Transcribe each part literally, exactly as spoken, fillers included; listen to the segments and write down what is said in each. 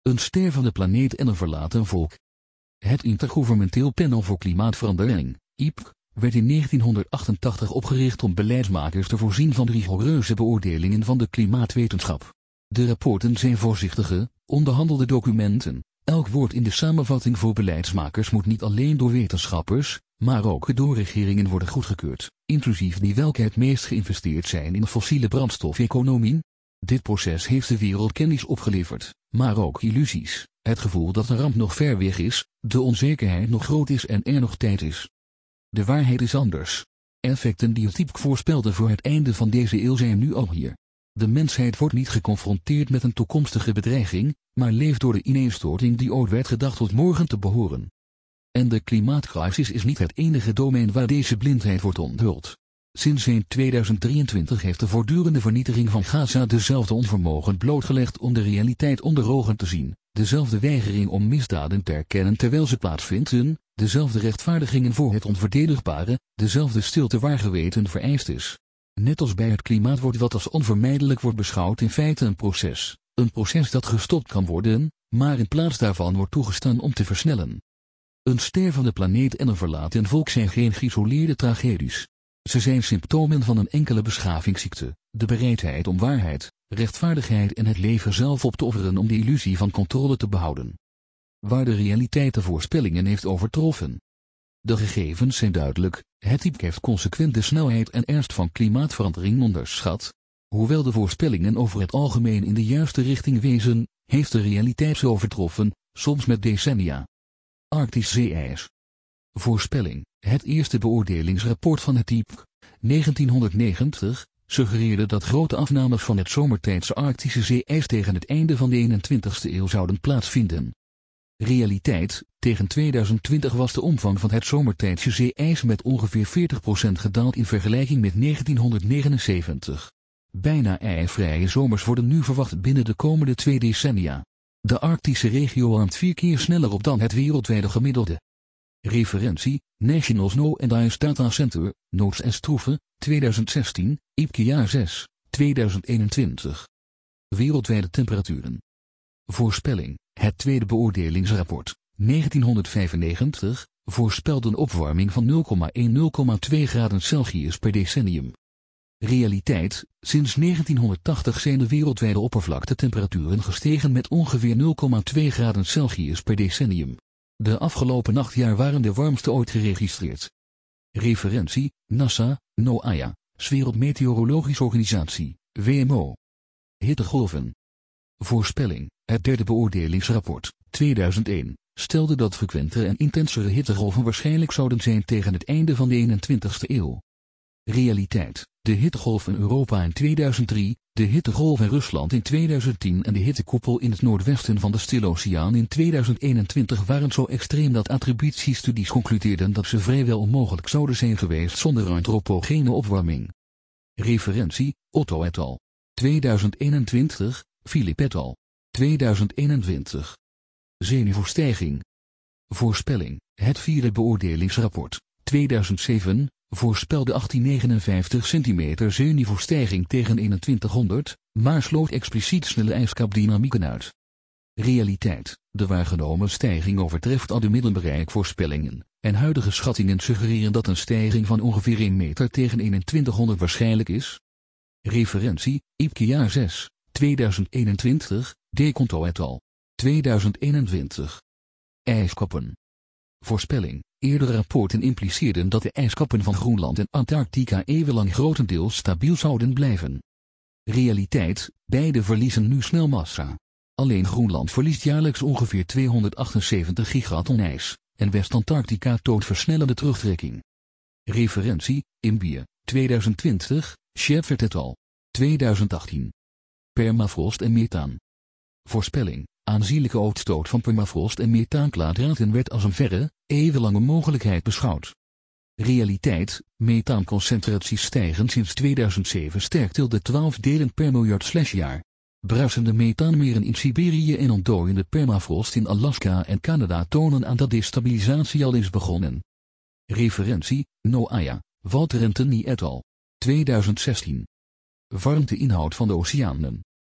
Een stervende planeet en een verlaten volk. Het Intergouvernementeel Panel voor Klimaatverandering, I P C, werd in negentienhonderdachtentachtig opgericht om beleidsmakers te voorzien van rigoureuze beoordelingen van de klimaatwetenschap. De rapporten zijn voorzichtige, onderhandelde documenten. Elk woord in de samenvatting voor beleidsmakers moet niet alleen door wetenschappers, maar ook door regeringen worden goedgekeurd, inclusief die welke het meest geïnvesteerd zijn in fossiele brandstofeconomie. Dit proces heeft de wereld kennis opgeleverd, maar ook illusies, het gevoel dat de ramp nog ver weg is, de onzekerheid nog groot is en er nog tijd is. De waarheid is anders. Effecten die het I P C voorspelde voor het einde van deze eeuw zijn nu al hier. De mensheid wordt niet geconfronteerd met een toekomstige bedreiging, maar leeft door de ineenstorting die ooit werd gedacht tot morgen te behoren. En de klimaatcrisis is niet het enige domein waar deze blindheid wordt onthuld. Sinds eind tweeduizend drieëntwintig heeft de voortdurende vernietiging van Gaza dezelfde onvermogen blootgelegd om de realiteit onder ogen te zien, dezelfde weigering om misdaden te erkennen terwijl ze plaatsvinden, dezelfde rechtvaardigingen voor het onverdedigbare, dezelfde stilte waar geweten vereist is. Net als bij het klimaat wordt wat als onvermijdelijk wordt beschouwd in feite een proces, een proces dat gestopt kan worden, maar in plaats daarvan wordt toegestaan om te versnellen. Een stervende planeet en een verlaten volk zijn geen geïsoleerde tragedies. Ze zijn symptomen van een enkele beschavingsziekte, de bereidheid om waarheid, rechtvaardigheid en het leven zelf op te offeren om de illusie van controle te behouden. Waar de realiteit de voorspellingen heeft overtroffen. De gegevens zijn duidelijk, het I P C heeft consequent de snelheid en ernst van klimaatverandering onderschat. Hoewel de voorspellingen over het algemeen in de juiste richting wezen, heeft de realiteit ze overtroffen, soms met decennia. Arctisch zeeijs. Voorspelling. Het eerste beoordelingsrapport van het I P C, negentienhonderdnegentig, suggereerde dat grote afnames van het zomertijdse Arctische zeeijs tegen het einde van de eenentwintigste eeuw zouden plaatsvinden. Realiteit, tegen tweeduizend twintig was de omvang van het zomertijdse zeeijs met ongeveer veertig procent gedaald in vergelijking met negentienhonderdnegenenzeventig. Bijna ijsvrije zomers worden nu verwacht binnen de komende twee decennia. De Arctische regio warmt vier keer sneller op dan het wereldwijde gemiddelde. Referentie, National Snow and Ice Data Center, Notes en Stroeven, tweeduizend zestien, I P C jaar zes, tweeduizend eenentwintig. Wereldwijde temperaturen. Voorspelling, het tweede beoordelingsrapport, negentienhonderdvijfennegentig, voorspelde een opwarming van nul komma één tot nul komma twee graden Celsius per decennium. Realiteit, sinds negentienhonderdtachtig zijn de wereldwijde oppervlaktetemperaturen gestegen met ongeveer nul komma twee graden Celsius per decennium. De afgelopen acht jaar waren de warmste ooit geregistreerd. Referentie, NASA, NOAA, Wereldmeteorologische Organisatie, W M O. Hittegolven. Voorspelling, het derde beoordelingsrapport, tweeduizend één, stelde dat frequentere en intensere hittegolven waarschijnlijk zouden zijn tegen het einde van de eenentwintigste eeuw. Realiteit, de hittegolf in Europa in tweeduizend drie, de hittegolf in Rusland in tweeduizend tien en de hittekoepel in het noordwesten van de Stille Oceaan in tweeduizend eenentwintig waren zo extreem dat attributiestudies concludeerden dat ze vrijwel onmogelijk zouden zijn geweest zonder antropogene opwarming. Referentie, Otto et al. tweeduizend eenentwintig, Philip et al. tweeduizend eenentwintig. Zeeniveaustijging. Voorspelling, het vierde beoordelingsrapport, tweeduizend zeven, voorspelde achttienhonderdnegenenvijftig centimeter zeeniveaustijging tegen eenentwintighonderd, maar sloot expliciet snelle ijskapdynamieken uit. Realiteit, de waargenomen stijging overtreft al de middelbereikvoorspellingen, en huidige schattingen suggereren dat een stijging van ongeveer één meter tegen eenentwintighonderd waarschijnlijk is. Referentie, I P C jaar zes, tweeduizend eenentwintig, De Conto et al. tweeduizend eenentwintig. IJskappen. Voorspelling, eerdere rapporten impliceerden dat de ijskappen van Groenland en Antarctica eeuwenlang grotendeels stabiel zouden blijven. Realiteit, beide verliezen nu snel massa. Alleen Groenland verliest jaarlijks ongeveer tweehonderdachtenzeventig gigaton ijs, en West-Antarctica toont versnellende terugtrekking. Referentie, Imbië, tweeduizend twintig, Shepard et al. tweeduizend achttien. Permafrost en methaan. Voorspelling, aanzienlijke uitstoot van permafrost en methaankwadraten werd als een verre, eeuwenlange mogelijkheid beschouwd. Realiteit, methaanconcentraties stijgen sinds tweeduizend zeven sterk til de twaalf delen per miljard slash jaar. Bruisende methaanmeren in Siberië en ontdooiende permafrost in Alaska en Canada tonen aan dat destabilisatie al is begonnen. Referentie, NOAA, Walter en Tenney et al. tweeduizend zestien. Warmteinhoud van de oceanen.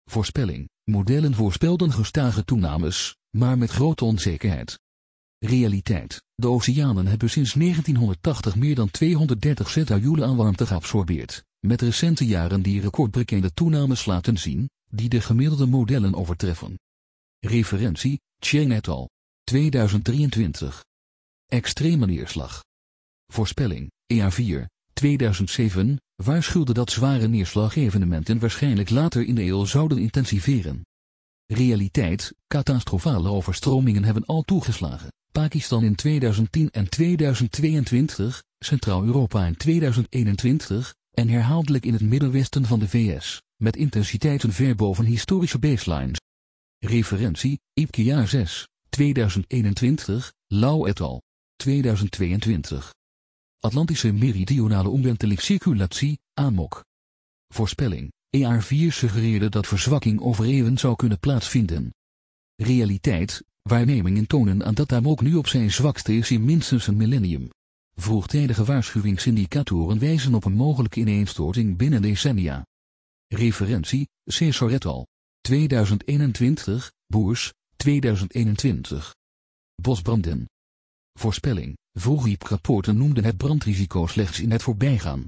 Voorspelling. Modellen voorspelden gestage toenames, maar met grote onzekerheid. Realiteit. De oceanen hebben sinds negentienhonderdtachtig meer dan tweehonderddertig zettajoule aan warmte geabsorbeerd, met recente jaren die recordbrekende toenames laten zien, die de gemiddelde modellen overtreffen. Referentie, Cheng et al. tweeduizend drieëntwintig. Extreme neerslag. Voorspelling, E A vier, tweeduizend zeven, waarschuwde dat zware neerslagevenementen waarschijnlijk later in de eeuw zouden intensiveren. Realiteit, catastrofale overstromingen hebben al toegeslagen. Pakistan in tweeduizend tien en tweeduizend tweeëntwintig, Centraal-Europa in tweeduizend eenentwintig, en herhaaldelijk in het middenwesten van de V S, met intensiteiten ver boven historische baselines. Referentie, I P C I A zes, tweeduizend eenentwintig, Lau et al. tweeduizend tweeëntwintig. Atlantische meridionale omwenteling-circulatie, A M O C. Voorspelling, E A vier suggereerde dat verzwakking over eeuwen zou kunnen plaatsvinden. Realiteit, waarnemingen tonen aan dat A M O C nu op zijn zwakste is in minstens een millennium. Vroegtijdige waarschuwingsindicatoren wijzen op een mogelijke ineenstorting binnen decennia. Referentie, Cesar et al. tweeduizend eenentwintig, Boers, tweeduizend eenentwintig. Bosbranden. Voorspelling, vroege I P C I-rapporten noemden het brandrisico slechts in het voorbijgaan.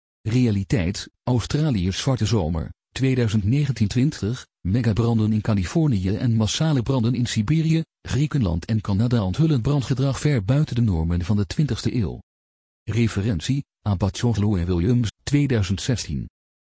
Realiteit, Australiërs zwarte zomer, tweeduizend negentien twintig, megabranden in Californië en massale branden in Siberië, Griekenland en Canada onthullen brandgedrag ver buiten de normen van de twintigste eeuw. Referentie, Abbatsoglu en Williams, tweeduizend zestien.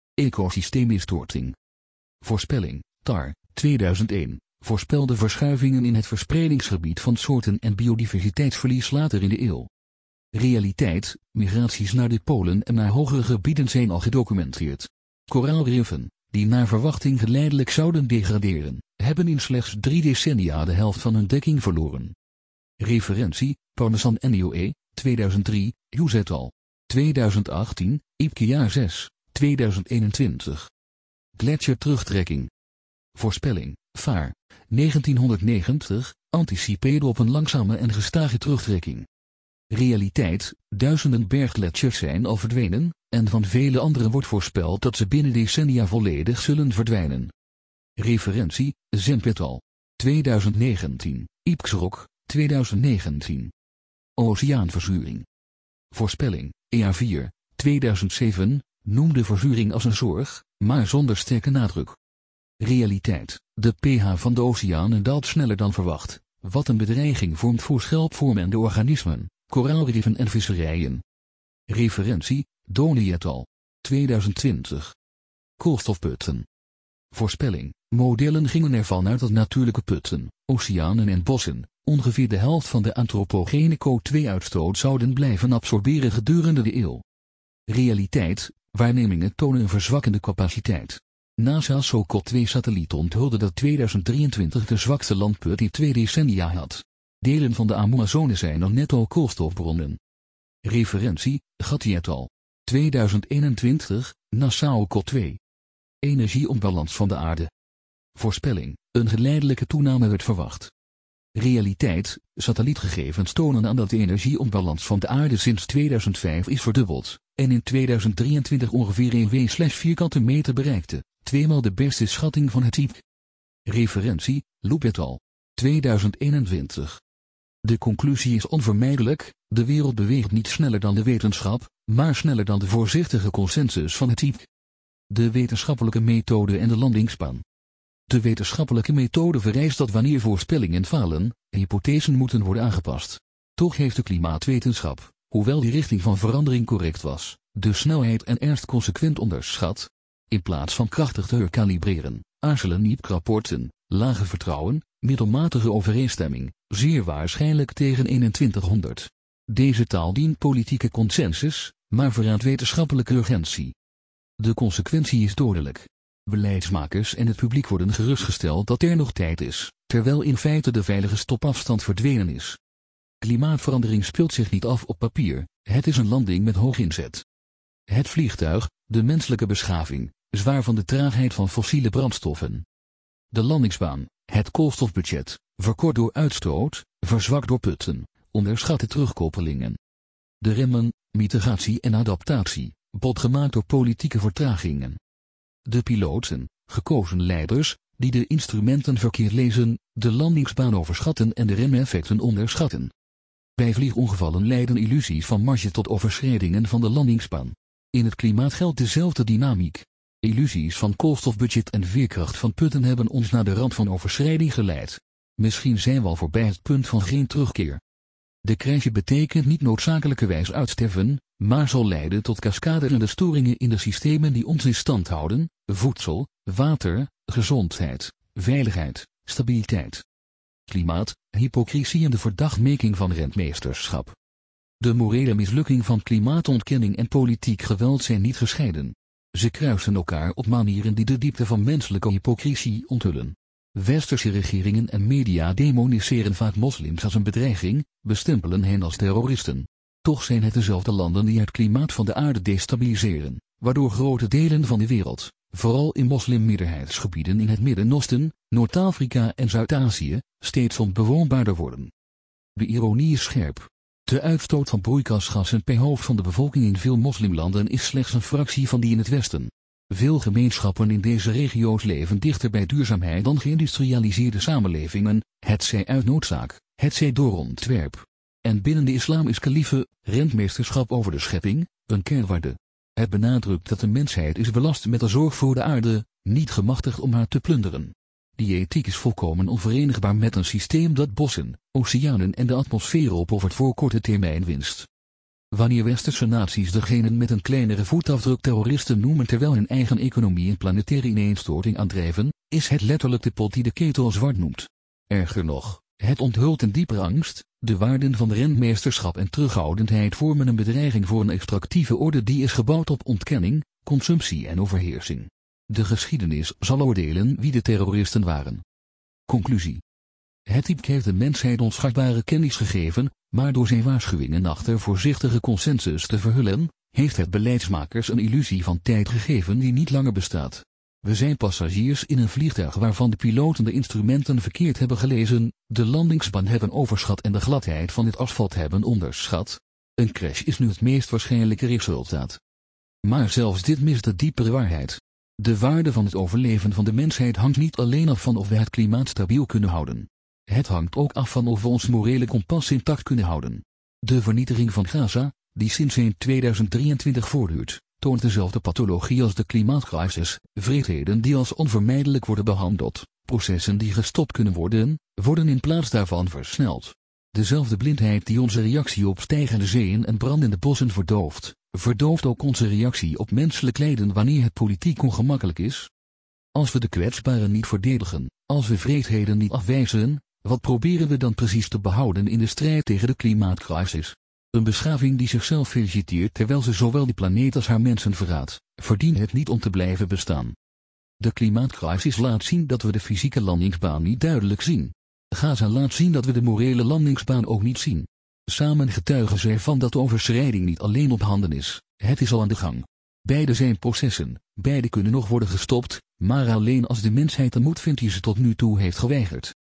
Ecosysteeminstorting. Voorspelling, T A R, tweeduizend één, voorspelde verschuivingen in het verspreidingsgebied van soorten en biodiversiteitsverlies later in de eeuw. Realiteit, migraties naar de polen en naar hogere gebieden zijn al gedocumenteerd. Koraalriffen, die naar verwachting geleidelijk zouden degraderen, hebben in slechts drie decennia de helft van hun dekking verloren. Referentie, Parmesan N I O E, tweeduizend drie, Hughes et al. tweeduizend achttien, I P C I A zes, tweeduizend eenentwintig. Gletsjerterugtrekking. Voorspelling, V A R, negentienhonderdnegentig, anticipeerde op een langzame en gestage terugtrekking. Realiteit, duizenden berggletsjers zijn al verdwenen, en van vele anderen wordt voorspeld dat ze binnen decennia volledig zullen verdwijnen. Referentie, Zemp et al. tweeduizend negentien, I P C R O C, tweeduizend negentien. Oceaanverzuring. Voorspelling, E A vier, tweeduizend zeven, noemde verzuring als een zorg, maar zonder sterke nadruk. Realiteit, de pH van de oceanen daalt sneller dan verwacht, wat een bedreiging vormt voor schelpvormende organismen, koraalriffen en visserijen. Referentie, Donny et al. tweeduizend twintig. Koolstofputten. Voorspelling, modellen gingen ervan uit dat natuurlijke putten, oceanen en bossen, ongeveer de helft van de antropogene C O twee uitstoot zouden blijven absorberen gedurende de eeuw. Realiteit, waarnemingen tonen een verzwakkende capaciteit. NASA's S O C O twee satelliet onthulde dat tweeduizend drieëntwintig de zwakste landput in twee decennia had. Delen van de Amazone zijn nog netto koolstofbronnen. Referentie, Gatti et al. tweeduizend eenentwintig, NASA S O C O twee. Energieonbalans van de aarde. Voorspelling, een geleidelijke toename werd verwacht. Realiteit, satellietgegevens tonen aan dat de energieonbalans van de aarde sinds tweeduizend vijf is verdubbeld, en in tweeduizend drieëntwintig ongeveer één W slash vierkante meter bereikte, tweemaal de beste schatting van het I P C I. Referentie, Loop et al. tweeduizend eenentwintig. De conclusie is onvermijdelijk, de wereld beweegt niet sneller dan de wetenschap, maar sneller dan de voorzichtige consensus van het I P C I. De wetenschappelijke methode en de landingsbaan. De wetenschappelijke methode vereist dat wanneer voorspellingen falen, hypothesen moeten worden aangepast. Toch heeft de klimaatwetenschap, hoewel die richting van verandering correct was, de snelheid en ernst consequent onderschat. In plaats van krachtig te herkalibreren, aarzelen I P C I-rapporten, lage vertrouwen, middelmatige overeenstemming, zeer waarschijnlijk tegen eenentwintighonderd. Deze taal dient politieke consensus, maar verraadt wetenschappelijke urgentie. De consequentie is dodelijk. Beleidsmakers en het publiek worden gerustgesteld dat er nog tijd is, terwijl in feite de veilige stopafstand verdwenen is. Klimaatverandering speelt zich niet af op papier, het is een landing met hoog inzet. Het vliegtuig, de menselijke beschaving, zwaar van de traagheid van fossiele brandstoffen. De landingsbaan, het koolstofbudget, verkort door uitstoot, verzwakt door putten, onderschatte terugkoppelingen. De remmen, mitigatie en adaptatie, bot gemaakt door politieke vertragingen. De piloten, gekozen leiders, die de instrumenten verkeerd lezen, de landingsbaan overschatten en de remeffecten onderschatten. Bij vliegongevallen leiden illusies van marge tot overschrijdingen van de landingsbaan. In het klimaat geldt dezelfde dynamiek. Illusies van koolstofbudget en veerkracht van putten hebben ons naar de rand van overschrijding geleid. Misschien zijn we al voorbij het punt van geen terugkeer. De crash betekent niet noodzakelijkerwijs uitsterven, maar zal leiden tot cascaderende storingen in de systemen die ons in stand houden: voedsel, water, gezondheid, veiligheid, stabiliteit. Klimaat, hypocrisie en de verdachtmaking van rentmeesterschap. De morele mislukking van klimaatontkenning en politiek geweld zijn niet gescheiden. Ze kruisen elkaar op manieren die de diepte van menselijke hypocrisie onthullen. Westerse regeringen en media demoniseren vaak moslims als een bedreiging, bestempelen hen als terroristen. Toch zijn het dezelfde landen die het klimaat van de aarde destabiliseren, waardoor grote delen van de wereld, vooral in moslimminderheidsgebieden in het Midden-Oosten, Noord-Afrika en Zuid-Azië, steeds onbewoonbaarder worden. De ironie is scherp. De uitstoot van broeikasgassen per hoofd van de bevolking in veel moslimlanden is slechts een fractie van die in het Westen. Veel gemeenschappen in deze regio's leven dichter bij duurzaamheid dan geïndustrialiseerde samenlevingen, hetzij uit noodzaak, hetzij door ontwerp. En binnen de islam is kalife, rentmeesterschap over de schepping, een kernwaarde. Het benadrukt dat de mensheid is belast met de zorg voor de aarde, niet gemachtigd om haar te plunderen. Die ethiek is volkomen onverenigbaar met een systeem dat bossen, oceanen en de atmosfeer opoffert voor korte termijn winst. Wanneer westerse naties degenen met een kleinere voetafdruk terroristen noemen terwijl hun eigen economie een planetaire ineenstorting aandrijven, is het letterlijk de pot die de ketel zwart noemt. Erger nog, het onthult een diepere angst: de waarden van de rentmeesterschap en terughoudendheid vormen een bedreiging voor een extractieve orde die is gebouwd op ontkenning, consumptie en overheersing. De geschiedenis zal oordelen wie de terroristen waren. Conclusie. Het type heeft de mensheid onschatbare kennis gegeven, maar door zijn waarschuwingen achter voorzichtige consensus te verhullen, heeft het beleidsmakers een illusie van tijd gegeven die niet langer bestaat. We zijn passagiers in een vliegtuig waarvan de piloten de instrumenten verkeerd hebben gelezen, de landingsbaan hebben overschat en de gladheid van het asfalt hebben onderschat. Een crash is nu het meest waarschijnlijke resultaat. Maar zelfs dit mist de diepere waarheid. De waarde van het overleven van de mensheid hangt niet alleen af van of we het klimaat stabiel kunnen houden. Het hangt ook af van of we ons morele kompas intact kunnen houden. De vernietiging van Gaza, die sinds eind tweeduizend drieëntwintig voortduurt, toont dezelfde pathologie als de klimaatcrisis: wreedheden die als onvermijdelijk worden behandeld, processen die gestopt kunnen worden, worden in plaats daarvan versneld. Dezelfde blindheid die onze reactie op stijgende zeeën en brandende bossen verdooft, verdooft ook onze reactie op menselijk lijden wanneer het politiek ongemakkelijk is. Als we de kwetsbaren niet verdedigen, als we wreedheden niet afwijzen, wat proberen we dan precies te behouden in de strijd tegen de klimaatcrisis? Een beschaving die zichzelf feliciteert terwijl ze zowel de planeet als haar mensen verraadt, verdient het niet om te blijven bestaan. De klimaatcrisis laat zien dat we de fysieke landingsbaan niet duidelijk zien. Gaza laat zien dat we de morele landingsbaan ook niet zien. Samen getuigen ze ervan dat de overschrijding niet alleen op handen is, het is al aan de gang. Beide zijn processen, beide kunnen nog worden gestopt, maar alleen als de mensheid de moed vindt die ze tot nu toe heeft geweigerd.